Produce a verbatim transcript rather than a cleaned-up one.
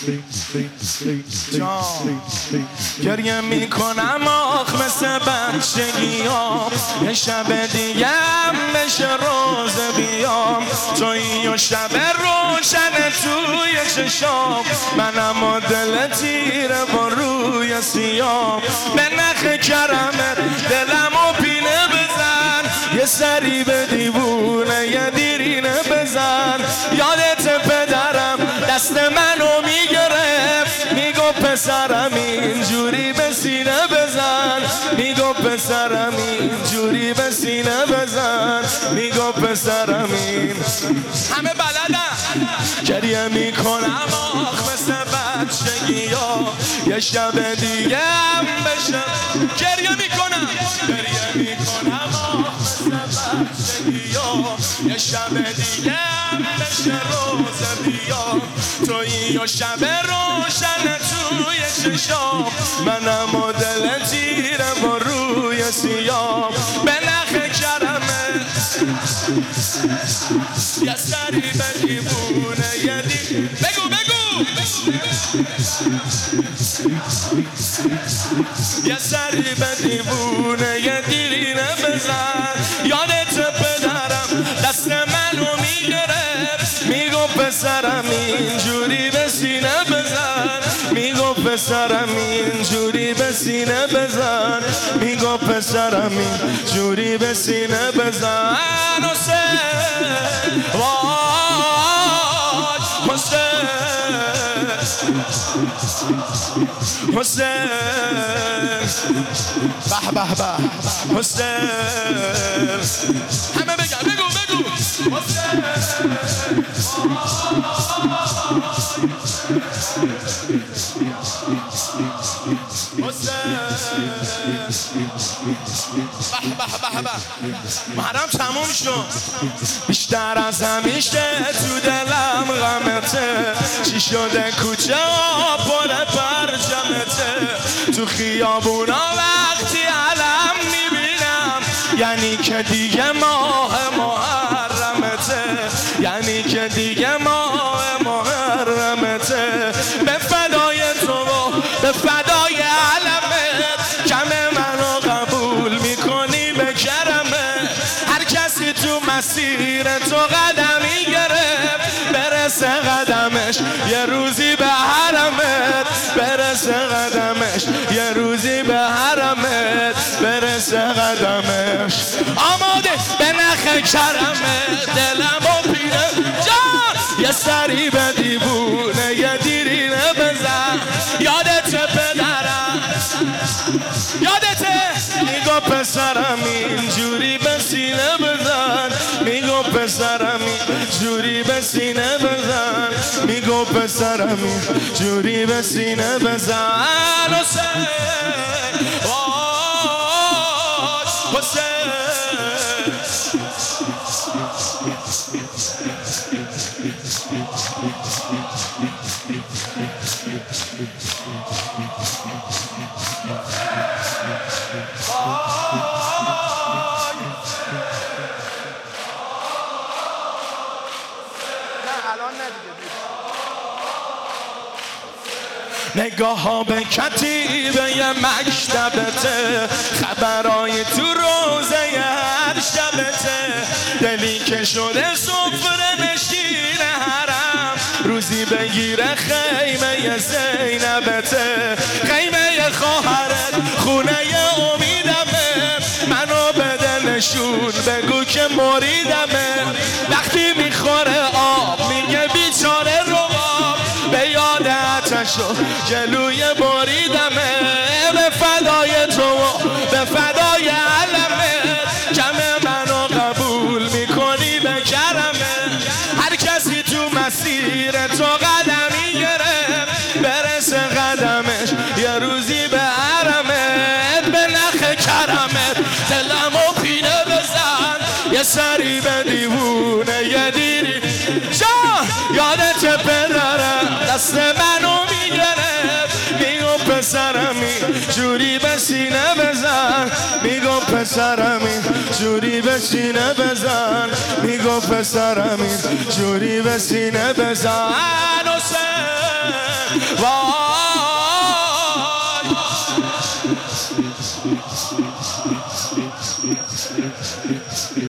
گریه میکنم آخ مثل بچگیام، یه شب دیگم بشه روز بیام، تویی و شب روشن توی چشام، منم و دل تیره با روی سیام، به نخ کرمت دلم و پینه بزن، یه سری به دیوونه یه دیرینه بزن. یادت پدرم دست منو میگرفت، میگو پسرم اینجوری به سینه بزن، میگو پسرم اینجوری به سینه بزن، میگو پسرم این. همه بلدن. گریه میکنم آخ مثل بچگی‌ها، یه شب دیگه هم بشه. گریه میکنم گریه میکنم آخ مثل بچگی‌ها، یه شب دیگه هم بشه روز بیام، تویی و شب روشن توی چشام، منم و دل تیره با روی سیام، به نخ کرمه یه سری به دیوونه یه دی. بگو بگو یه سری به دیوونه یه دیرینه بزن. یادت پدرم دست منو میگرفت، میگو پسرم اینجوری به سینه بزن، میگو پسرم اینجوری به سینه بزن، میگو پسرم اینجوری به سینه بزن. حسین وای حسین حسین به به به حسین. همه بگم بگو بگو حسین. به به به به محرم تموم شد. بیشتر از همیشه تو دلم غمته، چی شده کوچه ها پر پرچمته، تو خیابونا وقتی علم میبینم، یعنی که دیگه ماه محرمته، یعنی که دیگه ماه محرمته. به فدای تو و به فدای علمت، کم منو قبول میکنی به کرمه. هر کسی تو مسیر تو قدمی گرفت، برسه قدمش یه روزی به حرمت، برسه قدمش یه روزی به حرمت، برسه قدمش. آماده به نخ کرمت دلم و پینه جان، یه سری به دیوونه یه دیرینه بزن. یادت پدرم یادته، میگو پسرم اینجوری به سینه بزن، میگو پسرم اینجوری به سینه بزن، میگو پسرم اینجوری به سینه بزن. حسین وای حسین. نگاه ها به کتیبه ی مکتبته، خبرای تو روزه ی هر شبته، دلی که شده سفره نشین حرم، روزی بگیره خیمه ی زینبته، خیمه ی خواهرت خونه ی امیدمه، منو بده نشون بگو که مریدمه. وقتی میخوره آب میگه بیچاره رباب، به یاد آتشو جلوی بریدمه. به فدای تو به فدای علمت، کم منو قبول میکنی به کرمه. هر کسی تو مسیر تو قدمی گرفت، برسه قدمش یه روزی به حرمت، به نخ کرمت دلم و پینه بزن، یه سری به دیوونه یه دیری جان. یادت پدرم دست منو میگرفت، میگو پسرم جوری به سینه بزن، میگو پسرم جوری به سینه بزن، میگو پسرم جوری به سینه بزن. حسین وا